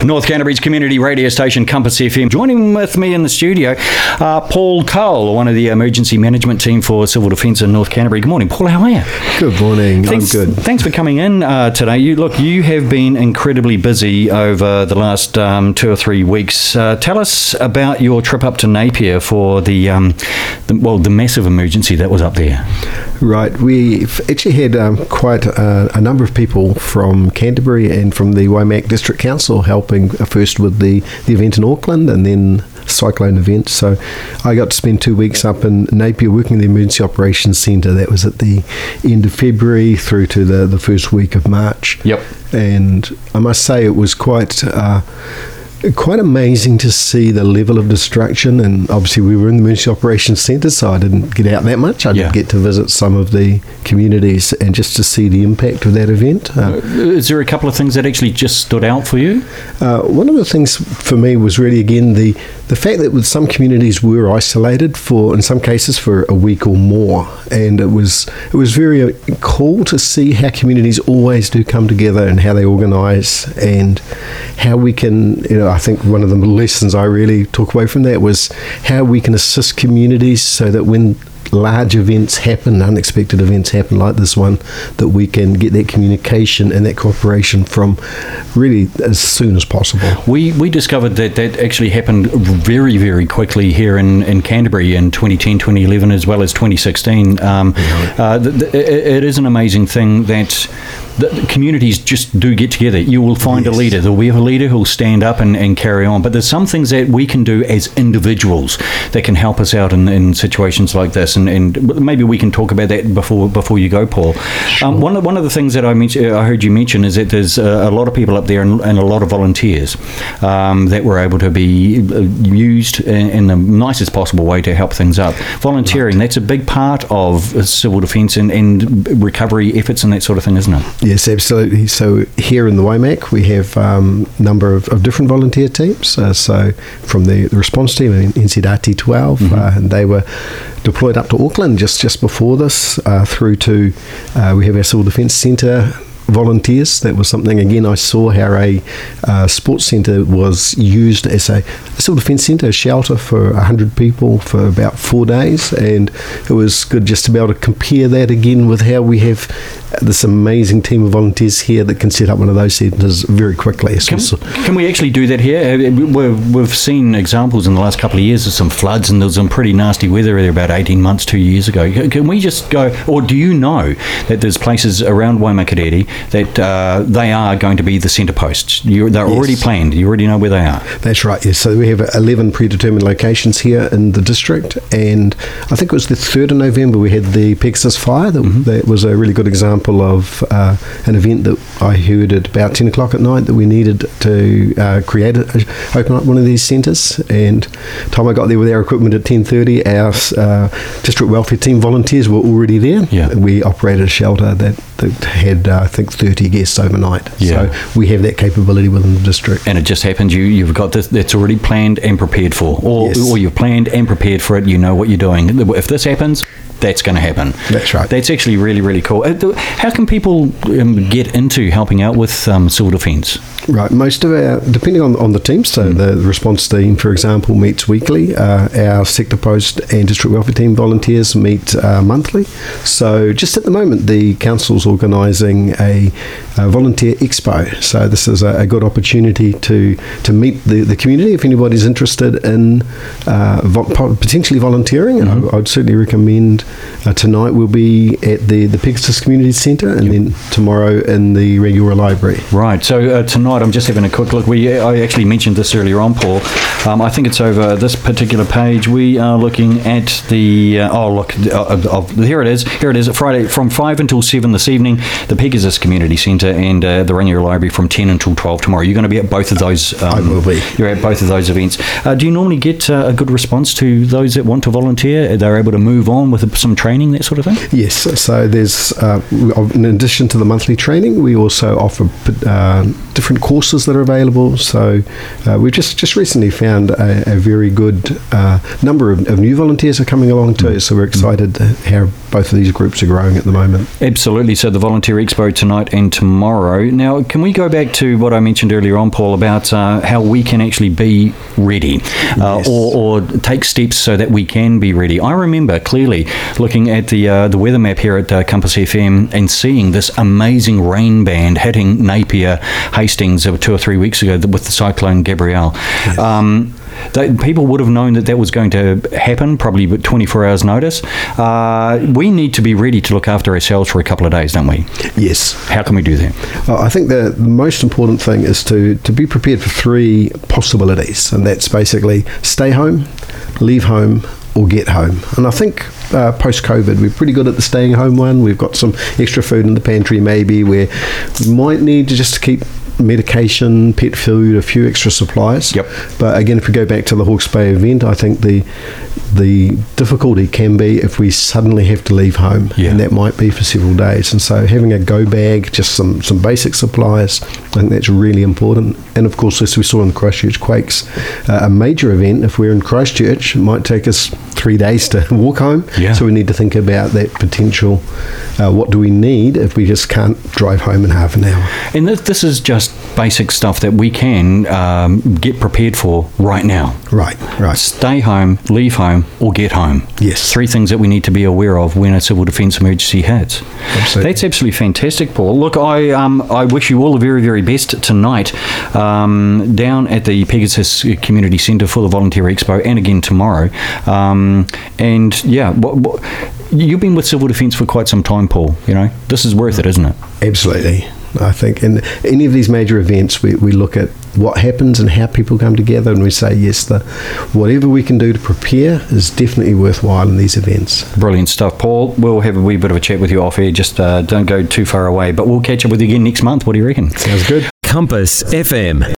North Canterbury's community radio station, Compass FM. Joining with me in the studio, Paul Cole, one of the emergency management team for Civil Defence in North Canterbury. Good morning, Paul. How are you? Good morning. I'm good. Thanks for coming in today. You have been incredibly busy over the last 2 or 3 weeks. Tell us about your trip up to Napier for the massive emergency that was up there. Right. We've actually had quite a number of people from Canterbury and from the Waimak District Council helping first with the event in Auckland and then cyclone event. So I got to spend 2 weeks up in Napier working in the Emergency Operations Centre. That was at the end of February through to the first week of March. Yep. And I must say it was quite amazing to see the level of destruction, and obviously we were in the Emergency Operations Centre, so I didn't get out that much. I did get to visit some of the communities and just to see the impact of that event. Is there a couple of things that actually just stood out for you? One of the things for me was really, again, the fact that with some communities were isolated in some cases for a week or more, and it was very cool to see how communities always do come together and how they organise and how we can, I think one of the lessons I really took away from that was how we can assist communities so that when large events happen, unexpected events happen like this one, that we can get that communication and that cooperation from really as soon as possible. We discovered that actually happened very, very quickly here in Canterbury in 2010, 2011 as well as 2016. It is an amazing thing that the communities just do get together. You will find a leader. There'll be a leader who'll stand up and carry on. But there's some things that we can do as individuals that can help us out in situations like this. And maybe we can talk about that before you go, Paul. Sure. One of the things that I heard you mention is that there's a lot of people up there and a lot of volunteers that were able to be used in the nicest possible way to help things up. Volunteering, that's a big part of civil defence and recovery efforts and that sort of thing, isn't it? Yes, absolutely. So here in the Waimak, we have a number of different volunteer teams. So from the response team, NZRT 12, and they were deployed up to Auckland just before this, through to, we have our Civil Defence Centre volunteers. That was something, again, I saw how a sports centre was used as a civil defence centre, a shelter for 100 people for about 4 days, and it was good just to be able to compare that again with how we have this amazing team of volunteers here that can set up one of those centres very quickly. Can we actually do that here? We've seen examples in the last couple of years of some floods, and there was some pretty nasty weather there about 18 months, 2 years ago. Can we just go, or do you know that there's places around Waimakariri that they are going to be the centre posts? They're already planned. You already know where they are. That's right, yes. So we have 11 predetermined locations here in the district, and I think it was the 3rd of November we had the Pegasus fire. That was a really good example of an event that I heard at about 10 o'clock at night that we needed to open up one of these centres, and time I got there with our equipment at 10:30, our district welfare team volunteers were already there. Yeah. We operated a shelter that had I think 30 guests overnight. Yeah. So we have that capability within the district. And it just happens you've got this that's already planned and prepared for, or you've planned and prepared for it. You know what you're doing. If this happens, that's going to happen. That's right. That's actually really, really cool. How can people get into helping out with civil defence? Right. Most of our, depending on the team, so the response team, for example, meets weekly. Our sector post and district welfare team volunteers meet monthly. So just at the moment, the council's organising a volunteer expo. So this is a good opportunity to meet the community. If anybody's interested in potentially volunteering, I'd certainly recommend. Tonight we'll be at the Pegasus Community Centre, and then tomorrow in the Regiora Library. Right. So tonight, I'm just having a quick look. I actually mentioned this earlier on, Paul. I think it's over this particular page. We are looking at the here it is. Here it is. Friday from 5 until 7 this evening, the Pegasus Community Centre and the Regiora Library from 10 until 12 tomorrow. You're going to be at both of those. I will be. You're at both of those events. Do you normally get a good response to those that want to volunteer? They're able to move on with some training, that sort of thing? Yes. So there's, in addition to the monthly training, we also also offer different courses that are available. So we've just recently found a very good number of new volunteers are coming along too. So we're excited how both of these groups are growing at the moment. Absolutely. So the Volunteer Expo tonight and tomorrow. Now, can we go back to what I mentioned earlier on, Paul, about how we can actually be ready Yes. or take steps so that we can be ready? I remember clearly looking at the weather map here at Compass FM and seeing this amazing rain band hitting Napier, Hastings 2 or 3 weeks ago with the cyclone Gabrielle. Yes. People would have known that was going to happen, probably with 24 hours notice. We need to be ready to look after ourselves for a couple of days, don't we? Yes. How can we do that? I think the most important thing is to be prepared for 3 possibilities, and that's basically stay home, leave home, or get home. And I think post-COVID, we're pretty good at the staying home one. We've got some extra food in the pantry maybe, where we might need to just keep medication, pet food, a few extra supplies. Yep. But again, if we go back to the Hawke's Bay event, I think the difficulty can be if we suddenly have to leave home, Yeah. and that might be for several days. And so having a go bag, just some basic supplies, I think that's really important. And of course, as we saw in the Christchurch Quakes, a major event, if we're in Christchurch, it might take us 3 days to walk home. Yeah. So we need to think about that potential. What do we need if we just can't drive home in half an hour? And this is just basic stuff that we can get prepared for right now. Right. Stay home, leave home, or get home. Yes. 3 things that we need to be aware of when a civil defence emergency hits. Absolutely. That's absolutely fantastic, Paul. Look, I wish you all the very, very best tonight down at the Pegasus Community Centre for the Volunteer Expo, and again tomorrow. And yeah, you've been with civil defence for quite some time, Paul. You know, this is worth it, isn't it? Absolutely. I think in any of these major events, we look at what happens and how people come together, and we say, yes, whatever we can do to prepare is definitely worthwhile in these events. Brilliant stuff, Paul. We'll have a wee bit of a chat with you off air. Just don't go too far away, but we'll catch up with you again next month. What do you reckon? Sounds good. Compass FM.